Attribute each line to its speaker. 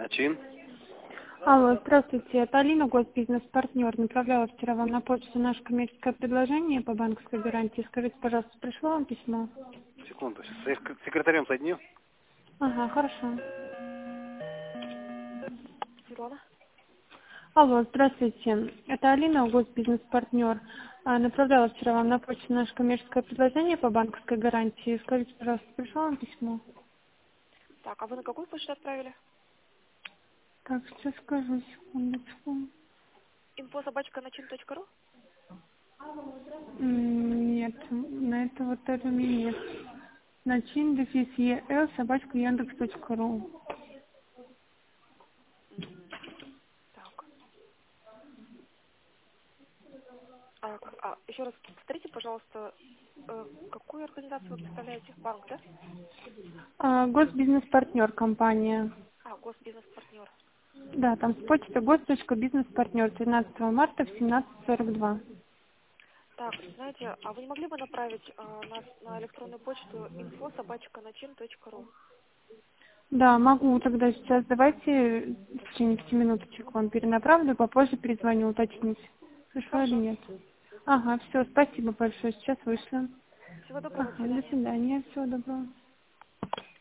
Speaker 1: Начин?
Speaker 2: Алло, здравствуйте, это Алина, госбизнес-партнер. Направляла вчера вам на почту наше коммерческое предложение по банковской гарантии. Скажите, пожалуйста, пришло вам письмо?
Speaker 1: Секунду, с секретарем соединю.
Speaker 2: Ага, хорошо.
Speaker 3: Светлана?
Speaker 2: Алло, здравствуйте, это Алина, госбизнес-партнер. Направляла вчера вам на почту наше коммерческое предложение по банковской гарантии. Скажите, пожалуйста, пришло вам письмо?
Speaker 3: Так, а вы на какую почту отправили?
Speaker 2: Так, сейчас скажу, секундочку.
Speaker 3: info@naчин.ru?
Speaker 2: Нет, на это вот это у меня нет. naчин-ел@яндекс.ру.
Speaker 3: Так. Еще раз повторите, пожалуйста, какую организацию вы представляете? Банк, да?
Speaker 2: Госбизнес-партнер компания.
Speaker 3: Госбизнес-партнер.
Speaker 2: Да, там с почты гос.бизнес-партнер 13 марта в 17:42.
Speaker 3: Так, знаете, а вы не могли бы направить нас на электронную почту info@naчин.ru?
Speaker 2: Да, могу тогда сейчас. Давайте в течение 5 минуточек вам перенаправлю, попозже перезвоню, уточнить. Пришло или
Speaker 3: Хорошо.
Speaker 2: нет. Ага, все, спасибо большое. Сейчас вышло.
Speaker 3: Всего доброго, до
Speaker 2: Ага, до
Speaker 3: свидания.
Speaker 2: свидания, всего доброго.